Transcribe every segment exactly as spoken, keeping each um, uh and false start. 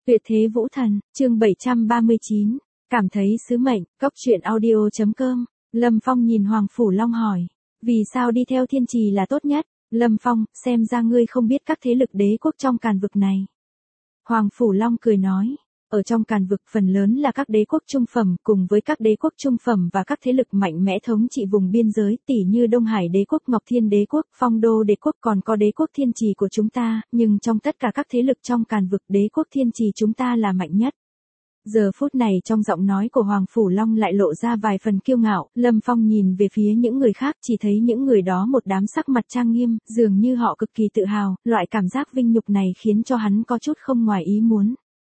Tuyệt thế vũ thần, chương bảy trăm ba mươi chín, cảm thấy sứ mệnh, cốc truyện audio chấm com. Lâm Phong nhìn Hoàng Phủ Long hỏi, vì sao đi theo Thiên Trì là tốt nhất? Lâm Phong, xem ra ngươi không biết các thế lực đế quốc trong càn vực này. Hoàng Phủ Long cười nói, ở trong càn vực phần lớn là các đế quốc trung phẩm cùng với các đế quốc trung phẩm và các thế lực mạnh mẽ thống trị vùng biên giới tỉ như Đông Hải đế quốc, Ngọc Thiên đế quốc, Phong Đô đế quốc, còn có đế quốc Thiên Trì của chúng ta, nhưng trong tất cả các thế lực trong càn vực đế quốc Thiên Trì chúng ta là mạnh nhất. Giờ phút này trong giọng nói của Hoàng Phủ Long lại lộ ra vài phần kiêu ngạo, Lâm Phong nhìn về phía những người khác chỉ thấy những người đó một đám sắc mặt trang nghiêm, dường như họ cực kỳ tự hào, loại cảm giác vinh nhục này khiến cho hắn có chút không ngoài ý muốn.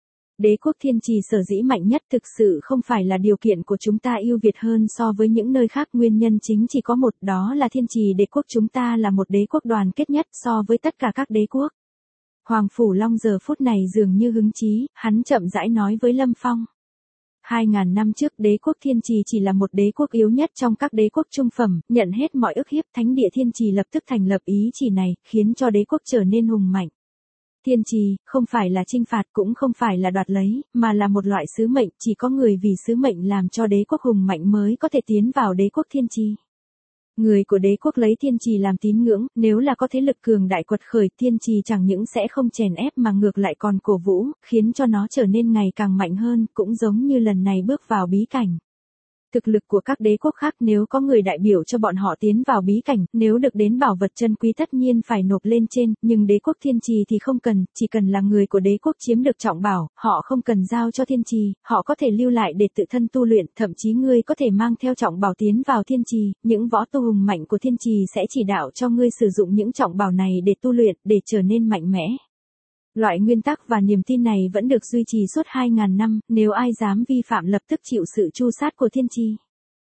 Đế quốc Thiên Trì sở dĩ mạnh nhất thực sự không phải là điều kiện của chúng ta ưu việt hơn so với những nơi khác, nguyên nhân chính chỉ có một, đó là Thiên Trì đế quốc chúng ta là một đế quốc đoàn kết nhất so với tất cả các đế quốc. Hoàng Phủ Long giờ phút này dường như hứng chí, hắn chậm rãi nói với Lâm Phong. Hai ngàn năm trước đế quốc Thiên Trì chỉ là một đế quốc yếu nhất trong các đế quốc trung phẩm, nhận hết mọi ức hiếp, thánh địa Thiên Trì lập tức thành lập ý chỉ này, khiến cho đế quốc trở nên hùng mạnh. Thiên Trì, không phải là chinh phạt cũng không phải là đoạt lấy, mà là một loại sứ mệnh, chỉ có người vì sứ mệnh làm cho đế quốc hùng mạnh mới có thể tiến vào đế quốc Thiên Trì. Người của đế quốc lấy Thiên Trì làm tín ngưỡng, nếu là có thế lực cường đại quật khởi, Thiên Trì chẳng những sẽ không chèn ép mà ngược lại còn cổ vũ, khiến cho nó trở nên ngày càng mạnh hơn, cũng giống như lần này bước vào bí cảnh. Thực lực của các đế quốc khác nếu có người đại biểu cho bọn họ tiến vào bí cảnh, nếu được đến bảo vật chân quý tất nhiên phải nộp lên trên, nhưng đế quốc Thiên Trì thì không cần, chỉ cần là người của đế quốc chiếm được trọng bảo, họ không cần giao cho Thiên Trì, họ có thể lưu lại để tự thân tu luyện, thậm chí ngươi có thể mang theo trọng bảo tiến vào Thiên Trì, những võ tu hùng mạnh của Thiên Trì sẽ chỉ đạo cho ngươi sử dụng những trọng bảo này để tu luyện, để trở nên mạnh mẽ. Loại nguyên tắc và niềm tin này vẫn được duy trì suốt hai ngàn năm, nếu ai dám vi phạm lập tức chịu sự tru sát của Thiên Trì.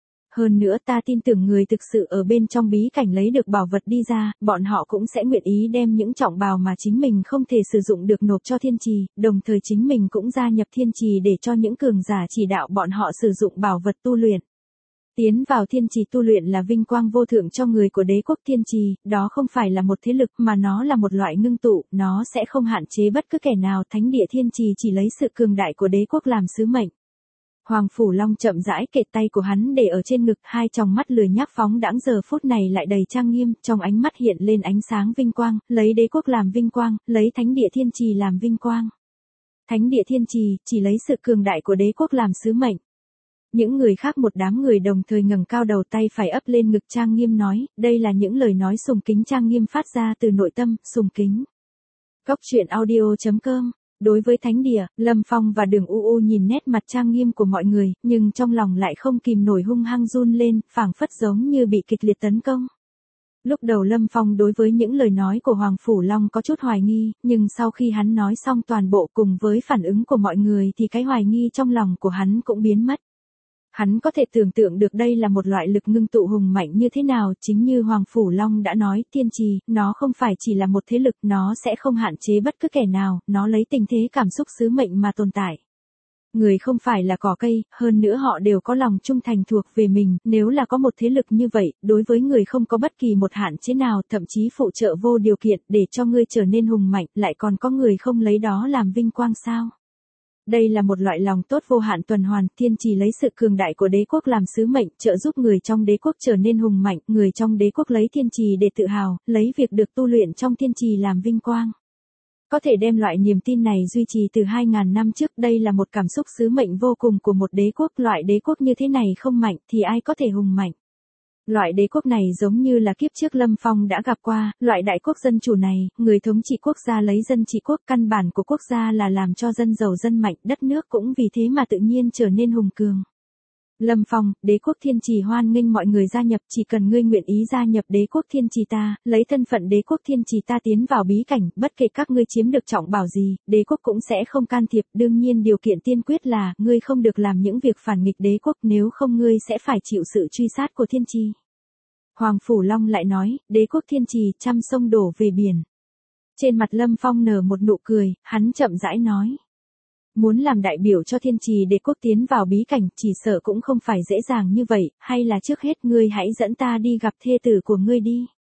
Hơn nữa ta tin tưởng người thực sự ở bên trong bí cảnh lấy được bảo vật đi ra, bọn họ cũng sẽ nguyện ý đem những trọng bào mà chính mình không thể sử dụng được nộp cho Thiên Trì, đồng thời chính mình cũng gia nhập Thiên Trì để cho những cường giả chỉ đạo bọn họ sử dụng bảo vật tu luyện. Tiến vào Thiên Trì tu luyện là vinh quang vô thượng cho người của đế quốc Thiên Trì, đó không phải là một thế lực mà nó là một loại ngưng tụ, nó sẽ không hạn chế bất cứ kẻ nào, thánh địa Thiên Trì chỉ lấy sự cường đại của đế quốc làm sứ mệnh. Hoàng Phủ Long chậm rãi kệt tay của hắn để ở trên ngực, hai tròng mắt lười nhác phóng đãng giờ phút này lại đầy trang nghiêm, trong ánh mắt hiện lên ánh sáng vinh quang, lấy đế quốc làm vinh quang, lấy thánh địa Thiên Trì làm vinh quang. Thánh địa Thiên Trì chỉ lấy sự cường đại của đế quốc làm sứ mệnh. Những người khác một đám người đồng thời ngẩng cao đầu, tay phải ấp lên ngực trang nghiêm nói, đây là những lời nói sùng kính trang nghiêm phát ra từ nội tâm, sùng kính. Cốc truyện audio chấm com. Đối với thánh địa, Lâm Phong và Đường U U nhìn nét mặt trang nghiêm của mọi người, nhưng trong lòng lại không kìm nổi hung hăng run lên, phảng phất giống như bị kịch liệt tấn công. Lúc đầu Lâm Phong đối với những lời nói của Hoàng Phủ Long có chút hoài nghi, nhưng sau khi hắn nói xong toàn bộ cùng với phản ứng của mọi người thì cái hoài nghi trong lòng của hắn cũng biến mất. Hắn có thể tưởng tượng được đây là một loại lực ngưng tụ hùng mạnh như thế nào, chính như Hoàng Phủ Long đã nói, Thiên Trì, nó không phải chỉ là một thế lực, nó sẽ không hạn chế bất cứ kẻ nào, nó lấy tình thế cảm xúc sứ mệnh mà tồn tại. Người không phải là cỏ cây, hơn nữa họ đều có lòng trung thành thuộc về mình, nếu là có một thế lực như vậy, đối với người không có bất kỳ một hạn chế nào, thậm chí phụ trợ vô điều kiện để cho ngươi trở nên hùng mạnh, lại còn có người không lấy đó làm vinh quang sao? Đây là một loại lòng tốt vô hạn tuần hoàn, Thiên Trì lấy sự cường đại của đế quốc làm sứ mệnh, trợ giúp người trong đế quốc trở nên hùng mạnh, người trong đế quốc lấy Thiên Trì để tự hào, lấy việc được tu luyện trong Thiên Trì làm vinh quang. Có thể đem loại niềm tin này duy trì từ hai ngàn năm trước, đây là một cảm xúc sứ mệnh vô cùng của một đế quốc, loại đế quốc như thế này không mạnh thì ai có thể hùng mạnh. Loại đế quốc này giống như là kiếp trước Lâm Phong đã gặp qua, loại đại quốc dân chủ này, người thống trị quốc gia lấy dân trị quốc, căn bản của quốc gia là làm cho dân giàu dân mạnh, đất nước cũng vì thế mà tự nhiên trở nên hùng cường. Lâm Phong, đế quốc Thiên Trì hoan nghênh mọi người gia nhập, chỉ cần ngươi nguyện ý gia nhập đế quốc Thiên Trì ta, lấy thân phận đế quốc Thiên Trì ta tiến vào bí cảnh, bất kể các ngươi chiếm được trọng bảo gì, đế quốc cũng sẽ không can thiệp, đương nhiên điều kiện tiên quyết là, ngươi không được làm những việc phản nghịch đế quốc, nếu không ngươi sẽ phải chịu sự truy sát của Thiên Trì. Hoàng Phủ Long lại nói, đế quốc Thiên Trì, trăm sông đổ về biển. Trên mặt Lâm Phong nở một nụ cười, hắn chậm rãi nói. Muốn làm đại biểu cho Thiên Trì đế quốc tiến vào bí cảnh, chỉ sợ cũng không phải dễ dàng như vậy, hay là trước hết ngươi hãy dẫn ta đi gặp thê tử của ngươi đi.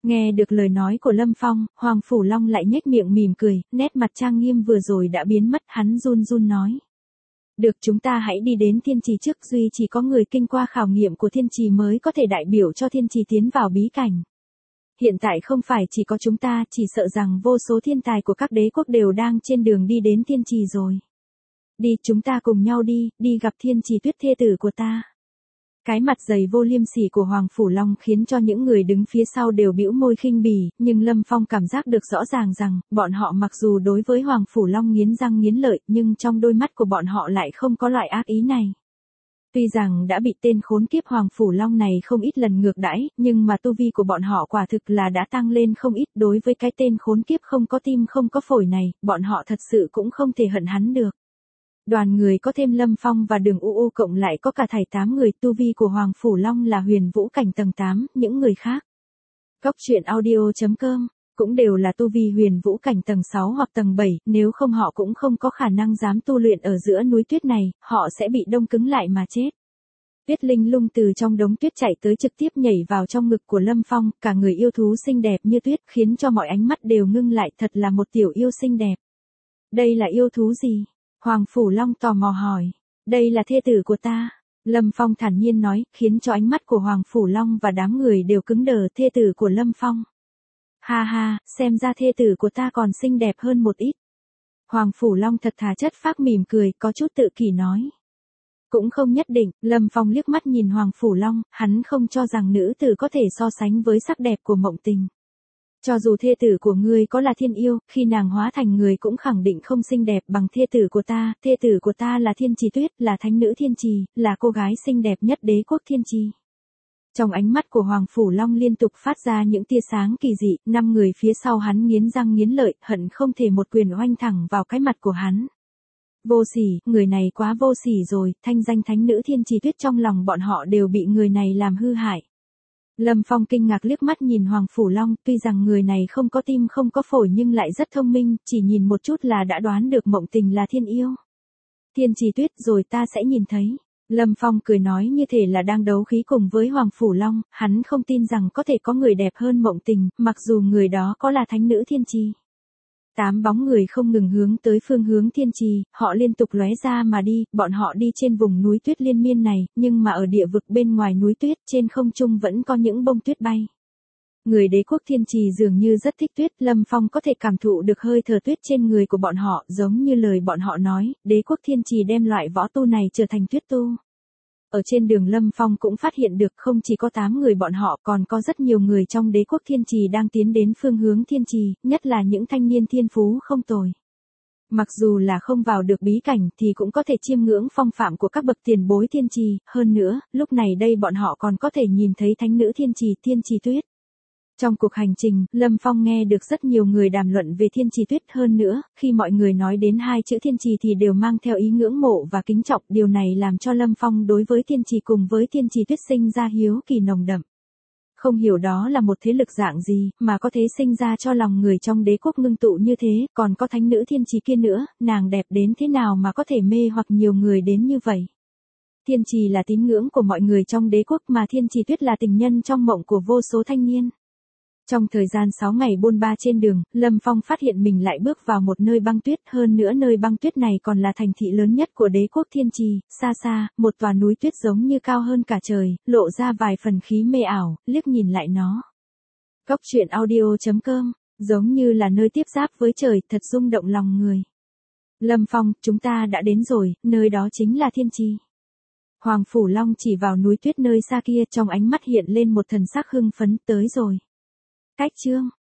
Nghe được lời nói của Lâm Phong, Hoàng Phủ Long lại nhếch miệng mỉm cười, nét mặt trang nghiêm vừa rồi đã biến mất, hắn run run nói. Được, chúng ta hãy đi đến thiên trì trước, duy chỉ có người kinh qua khảo nghiệm của thiên trì mới có thể đại biểu cho thiên trì tiến vào bí cảnh. Hiện tại không phải chỉ có chúng ta, chỉ sợ rằng vô số thiên tài của các đế quốc đều đang trên đường đi đến thiên trì rồi. Đi, chúng ta cùng nhau đi, đi gặp thiên trì tuyết thê tử của ta. Cái mặt dày vô liêm sỉ của Hoàng Phủ Long khiến cho những người đứng phía sau đều bĩu môi khinh bỉ, nhưng Lâm Phong cảm giác được rõ ràng rằng, bọn họ mặc dù đối với Hoàng Phủ Long nghiến răng nghiến lợi, nhưng trong đôi mắt của bọn họ lại không có loại ác ý này. Tuy rằng đã bị tên khốn kiếp Hoàng Phủ Long này không ít lần ngược đãi, nhưng mà tu vi của bọn họ quả thực là đã tăng lên không ít. Đối với cái tên khốn kiếp không có tim không có phổi này, bọn họ thật sự cũng không thể hận hắn được. Đoàn người có thêm Lâm Phong và Đường U U cộng lại có cả thảy tám người, tu vi của Hoàng Phủ Long là huyền vũ cảnh tầng tám, những người khác. Cốc truyện audio chấm com cũng đều là tu vi huyền vũ cảnh tầng sáu hoặc tầng bảy, nếu không họ cũng không có khả năng dám tu luyện ở giữa núi tuyết này, họ sẽ bị đông cứng lại mà chết. Tuyết Linh Lung từ trong đống tuyết chạy tới trực tiếp nhảy vào trong ngực của Lâm Phong, cả người yêu thú xinh đẹp như tuyết khiến cho mọi ánh mắt đều ngưng lại, thật là một tiểu yêu xinh đẹp. Đây là yêu thú gì? Hoàng Phủ Long tò mò hỏi. Đây là thê tử của ta. Lâm Phong thản nhiên nói, khiến cho ánh mắt của Hoàng Phủ Long và đám người đều cứng đờ. Thê tử của Lâm Phong. Ha ha, xem ra thê tử của ta còn xinh đẹp hơn một ít. Hoàng Phủ Long thật thà chất phác mỉm cười, có chút tự kỷ nói. Cũng không nhất định, Lâm Phong liếc mắt nhìn Hoàng Phủ Long, hắn không cho rằng nữ tử có thể so sánh với sắc đẹp của Mộng Tình. Cho dù thê tử của ngươi có là thiên yêu, khi nàng hóa thành người cũng khẳng định không xinh đẹp bằng thê tử của ta, thê tử của ta là Thiên Trì Tuyết, là thánh nữ thiên trì, là cô gái xinh đẹp nhất đế quốc thiên trì. Trong ánh mắt của Hoàng Phủ Long liên tục phát ra những tia sáng kỳ dị, năm người phía sau hắn nghiến răng nghiến lợi, hận không thể một quyền oanh thẳng vào cái mặt của hắn. Vô sỉ, người này quá vô sỉ rồi, thanh danh thánh nữ Thiên Trì Tuyết trong lòng bọn họ đều bị người này làm hư hại. Lâm Phong kinh ngạc liếc mắt nhìn Hoàng Phủ Long, tuy rằng người này không có tim không có phổi nhưng lại rất thông minh, chỉ nhìn một chút là đã đoán được Mộng Tình là thiên yêu. Thiên Trì Tuyết, rồi ta sẽ nhìn thấy. Lâm Phong cười nói như thể là đang đấu khí cùng với Hoàng Phủ Long, hắn không tin rằng có thể có người đẹp hơn Mộng Tình, mặc dù người đó có là thánh nữ thiên trì. Tám bóng người không ngừng hướng tới phương hướng thiên trì, họ liên tục lóe ra mà đi, bọn họ đi trên vùng núi tuyết liên miên này, nhưng mà ở địa vực bên ngoài núi tuyết, trên không trung vẫn có những bông tuyết bay. Người đế quốc thiên trì dường như rất thích tuyết, Lâm Phong có thể cảm thụ được hơi thở tuyết trên người của bọn họ, giống như lời bọn họ nói, đế quốc thiên trì đem loại võ tu này trở thành tuyết tu. Ở trên đường Lâm Phong cũng phát hiện được không chỉ có tám người bọn họ còn có rất nhiều người trong đế quốc thiên trì đang tiến đến phương hướng thiên trì, nhất là những thanh niên thiên phú không tồi. Mặc dù là không vào được bí cảnh thì cũng có thể chiêm ngưỡng phong phạm của các bậc tiền bối thiên trì, hơn nữa, lúc này đây bọn họ còn có thể nhìn thấy thánh nữ thiên trì, Thiên Trì Tuyết. Trong cuộc hành trình, Lâm Phong nghe được rất nhiều người đàm luận về Thiên Trì Tuyết, hơn nữa, khi mọi người nói đến hai chữ Thiên Trì thì đều mang theo ý ngưỡng mộ và kính trọng, điều này làm cho Lâm Phong đối với Thiên Trì cùng với Thiên Trì Tuyết sinh ra hiếu kỳ nồng đậm. Không hiểu đó là một thế lực dạng gì, mà có thể sinh ra cho lòng người trong đế quốc ngưng tụ như thế, còn có thánh nữ Thiên Trì kia nữa, nàng đẹp đến thế nào mà có thể mê hoặc nhiều người đến như vậy. Thiên Trì là tín ngưỡng của mọi người trong đế quốc mà Thiên Trì Tuyết là tình nhân trong mộng của vô số thanh niên. Trong thời gian sáu ngày bôn ba trên đường, Lâm Phong phát hiện mình lại bước vào một nơi băng tuyết, hơn nữa nơi băng tuyết này còn là thành thị lớn nhất của đế quốc thiên trì, xa xa, một tòa núi tuyết giống như cao hơn cả trời, lộ ra vài phần khí mê ảo, liếc nhìn lại nó. Cốc truyện audio chấm com, giống như là nơi tiếp giáp với trời, thật rung động lòng người. Lâm Phong, chúng ta đã đến rồi, nơi đó chính là thiên trì. Hoàng Phủ Long chỉ vào núi tuyết nơi xa kia, trong ánh mắt hiện lên một thần sắc hưng phấn, tới rồi. Cách chương